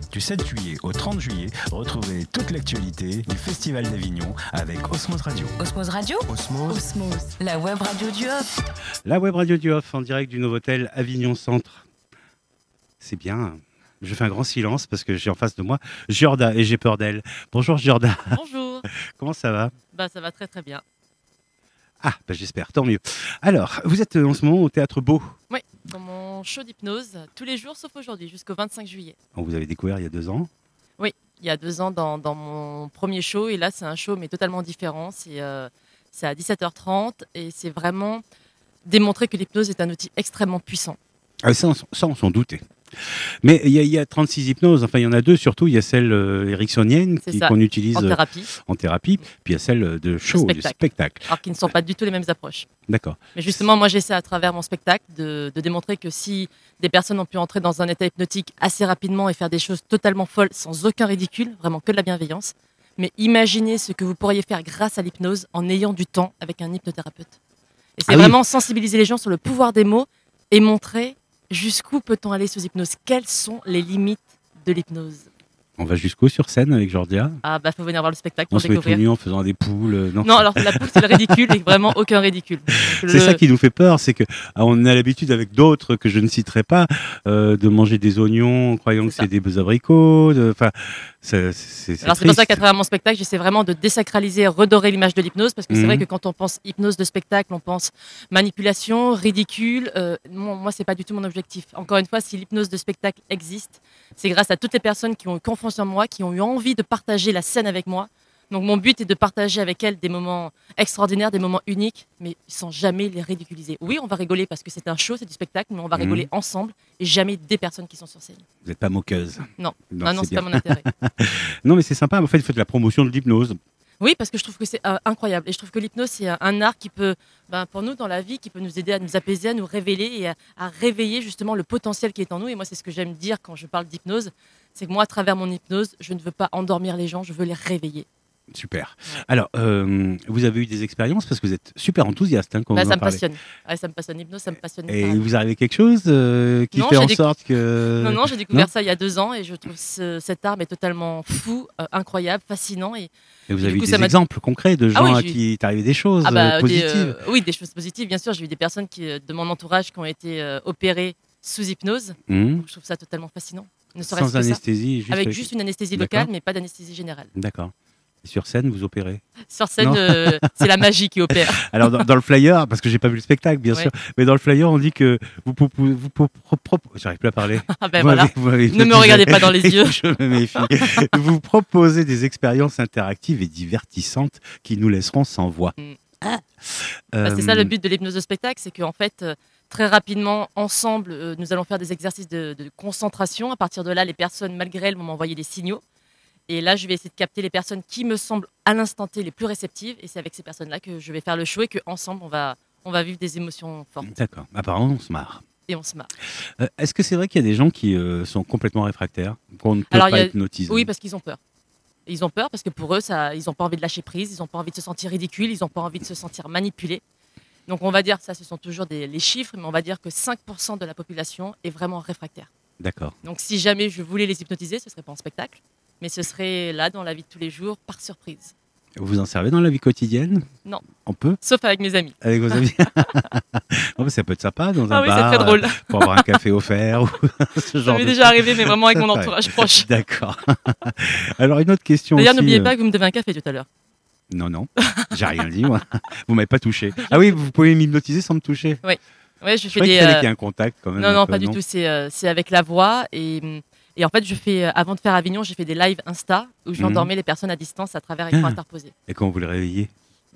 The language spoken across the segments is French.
Du 7 juillet au 30 juillet, retrouvez toute l'actualité du Festival d'Avignon avec Osmose Radio. Osmose Radio. Osmose. La web radio du Off. La web radio du Off en direct du Novotel Avignon Centre. C'est bien. Je fais un grand silence parce que j'ai en face de moi Giorda et j'ai peur d'elle. Bonjour Giorda. Bonjour. Comment ça va ? Ça va très très bien. Ah, j'espère, tant mieux. Alors, vous êtes en ce moment au Théâtre Beau. Oui, dans mon show d'hypnose, tous les jours sauf aujourd'hui, jusqu'au 25 juillet. Vous avez découvert il y a 2 ans. Oui, il y a 2 ans dans mon premier show, et là c'est un show mais totalement différent. C'est à 17h30 et c'est vraiment démontrer que l'hypnose est un outil extrêmement puissant. Ah, ça, on s'en doutait. Mais il y a 36 hypnoses, enfin il y en a 2 surtout, il y a celle ericksonienne qu'on utilise en thérapie, puis il y a celle de show, de spectacle. Alors qui ne sont pas du tout les mêmes approches. D'accord. Mais justement, moi j'essaie à travers mon spectacle de démontrer que si des personnes ont pu entrer dans un état hypnotique assez rapidement et faire des choses totalement folles, sans aucun ridicule, vraiment que de la bienveillance, mais imaginez ce que vous pourriez faire grâce à l'hypnose en ayant du temps avec un hypnothérapeute. Et c'est vraiment sensibiliser les gens sur le pouvoir des mots et montrer jusqu'où peut-on aller sous hypnose? Quelles sont les limites de l'hypnose? On va jusqu'où sur scène avec Georgia? Faut venir voir le spectacle pour découvrir. On se met tout nu en faisant des poules? Non, alors la poule c'est le ridicule et vraiment aucun ridicule. C'est ça qui nous fait peur, c'est qu'on a l'habitude avec d'autres que je ne citerai pas de manger des oignons en croyant que c'est des abricots. C'est pour ça qu'à travers mon spectacle, j'essaie vraiment de désacraliser et redorer l'image de l'hypnose, parce que c'est vrai que quand on pense hypnose de spectacle, on pense manipulation, ridicule. Moi, c'est pas du tout mon objectif. Encore une fois, si l'hypnose de spectacle existe, c'est grâce à toutes les personnes qui ont eu confiance en moi, qui ont eu envie de partager la scène avec moi. Donc mon but est de partager avec elles des moments extraordinaires, des moments uniques, mais sans jamais les ridiculiser. Oui, on va rigoler parce que c'est un show, c'est du spectacle, mais on va rigoler ensemble et jamais des personnes qui sont sur scène. Vous n'êtes pas moqueuse? Non, c'est pas mon intérêt. Non, mais c'est sympa, en fait, vous faites la promotion de l'hypnose. Oui, parce que je trouve que c'est incroyable. Et je trouve que l'hypnose, c'est un art qui peut, pour nous dans la vie, qui peut nous aider à nous apaiser, à nous révéler et à réveiller justement le potentiel qui est en nous. Et moi, c'est ce que j'aime dire quand je parle d'hypnose. C'est que moi, à travers mon hypnose, je ne veux pas endormir les gens, je veux les réveiller. Super. Alors, vous avez eu des expériences parce que vous êtes super enthousiaste quand vous en parlez. Ça me passionne. Ça me passionne. L'hypnose, ça me passionne. Et vous arrivez quelque chose qui fait en sorte que... Non, j'ai découvert ça il y a 2 ans et je trouve cet art totalement fou, incroyable, fascinant. Et vous avez eu des exemples concrets de gens à qui est arrivé des choses positives? Oui, des choses positives, bien sûr. J'ai eu des personnes de mon entourage qui ont été opérées sous hypnose. Donc, je trouve ça totalement fascinant. Sans anesthésie? Avec juste une anesthésie locale, mais pas d'anesthésie générale. D'accord. Et sur scène, vous opérez? Sur scène, c'est la magie qui opère. Alors, dans le flyer, parce que j'ai pas vu le spectacle, bien sûr, mais dans le flyer, on dit que j'arrive plus à parler. Ne me regardez pas dans les yeux. Je me méfie. Vous proposez des expériences interactives et divertissantes qui nous laisseront sans voix. C'est ça le but de l'hypnose de spectacle, c'est qu'en fait, très rapidement, ensemble, nous allons faire des exercices de concentration. À partir de là, les personnes, malgré elles, vont m'envoyer des signaux. Et là, je vais essayer de capter les personnes qui me semblent à l'instant T les plus réceptives. Et c'est avec ces personnes-là que je vais faire le show et qu'ensemble, on va vivre des émotions fortes. D'accord. Apparemment, on se marre. Et on se marre. Est-ce que c'est vrai qu'il y a des gens qui sont complètement réfractaires, qu'on ne peut pas hypnotiser? Oui, parce qu'ils ont peur. Ils ont peur parce que pour eux, ils n'ont pas envie de lâcher prise, ils n'ont pas envie de se sentir ridicules, ils n'ont pas envie de se sentir manipulés. Donc on va dire, ça ce sont toujours les chiffres, mais on va dire que 5% de la population est vraiment réfractaire. D'accord. Donc si jamais je voulais les hypnotiser, ce ne serait pas en spectacle, mais ce serait là, dans la vie de tous les jours, par surprise. Vous en servez dans la vie quotidienne? Non. On peut? Sauf avec mes amis. Avec vos amis? Non, mais ça peut être sympa dans un bar. C'est très drôle. Pour avoir un café offert. Ce genre ça m'est déjà arrivé, mais vraiment avec mon entourage proche. D'accord. Alors, une autre question. D'ailleurs, n'oubliez pas que vous me devez un café tout à l'heure. Non, j'ai rien dit, moi. Vous m'avez pas touché. Ah oui, vous pouvez m'hypnotiser sans me toucher? Oui. Ouais, je fais qu'il fallait qu'il y ait un contact quand même. Non, pas du tout. C'est avec la voix et en fait, avant de faire Avignon, j'ai fait des lives Insta où j'endormais les personnes à distance à travers écran interposé. Et comment vous les réveillez?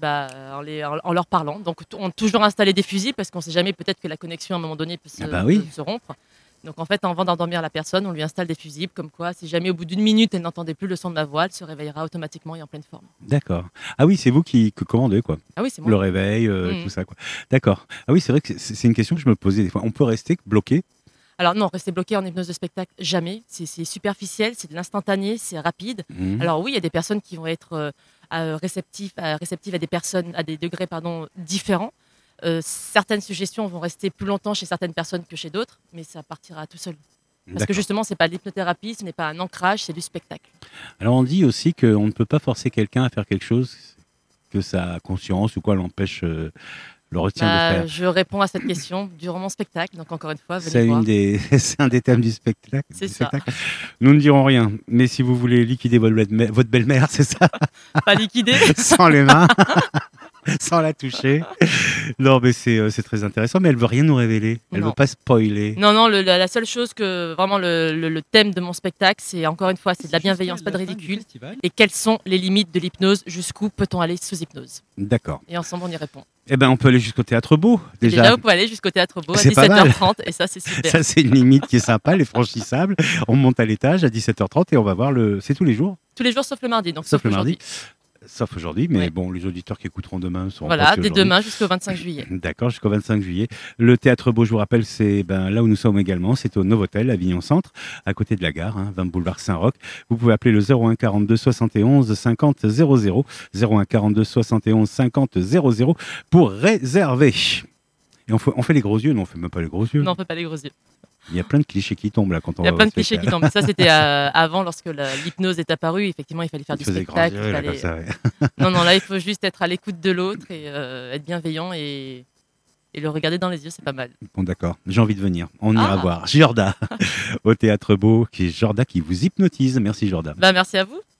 En leur parlant. Donc, on a toujours installé des fusils parce qu'on ne sait jamais, peut-être que la connexion à un moment donné peut se rompre. Donc, en fait, avant d'endormir la personne, on lui installe des fusibles, comme quoi, si jamais au bout d'1 minute, elle n'entendait plus le son de ma voix, elle se réveillera automatiquement et en pleine forme. D'accord. Ah oui, c'est vous qui commandez, quoi. Ah oui, c'est moi. Le réveil, tout ça, quoi. D'accord. Ah oui, c'est vrai que c'est une question que je me posais des fois. On peut rester bloqué? Alors non, rester bloqué en hypnose de spectacle, jamais. C'est superficiel, c'est de l'instantané, c'est rapide. Alors oui, il y a des personnes qui vont être réceptives à des personnes, à des degrés différents. Certaines suggestions vont rester plus longtemps chez certaines personnes que chez d'autres, mais ça partira tout seul. Parce que justement, c'est pas de l'hypnothérapie, ce n'est pas un ancrage, c'est du spectacle. Alors on dit aussi qu'on ne peut pas forcer quelqu'un à faire quelque chose que sa conscience ou quoi l'empêche, le retient de faire. Je réponds à cette question durant mon spectacle, donc encore une fois, venez voir. C'est un des thèmes du spectacle. C'est ça. Nous ne dirons rien, mais si vous voulez liquider votre belle-mère, c'est ça? Pas liquider. Sans les mains. Sans la toucher. Non, mais c'est très intéressant. Mais elle veut rien nous révéler. Elle veut pas spoiler. Non, la seule chose que vraiment le thème de mon spectacle, c'est encore une fois, c'est de la bienveillance, pas de ridicule. Et quelles sont les limites de l'hypnose? Jusqu'où peut-on aller sous hypnose? D'accord. Et ensemble, on y répond. Eh ben, on peut aller jusqu'au Théâtre Beau. Déjà, vous pouvez aller jusqu'au Théâtre Beau à 17h30 et ça, c'est super. Ça, c'est une limite qui est sympa, elle est franchissable. On monte à l'étage à 17h30 et on va voir c'est tous les jours? Tous les jours sauf le mardi. Donc sauf le mardi. Sauf aujourd'hui, mais bon, les auditeurs qui écouteront demain seront voilà, dès demain jusqu'au 25 juillet. D'accord, jusqu'au 25 juillet. Le Théâtre Beau, je vous rappelle, c'est là où nous sommes également. C'est au Novotel, à Avignon Centre, à côté de la gare, 20 boulevard Saint-Roch. Vous pouvez appeler le 01 42 71 50 00, 01 42 71 50 00 pour réserver. Et on fait les gros yeux? Non, on fait même pas les gros yeux. Non, on fait pas les gros yeux. Il y a plein de clichés qui tombent là quand on va. Il y a plein de clichés qui tombent. Ça, c'était avant, lorsque l'hypnose est apparue. Effectivement, il fallait faire du spectacle. Yeux, là, comme ça, ouais. Non, là, il faut juste être à l'écoute de l'autre et être bienveillant et le regarder dans les yeux, c'est pas mal. Bon, d'accord. J'ai envie de venir. On ira voir Jorda au Théâtre Beau, qui est Jorda qui vous hypnotise. Merci, Jorda. Merci à vous.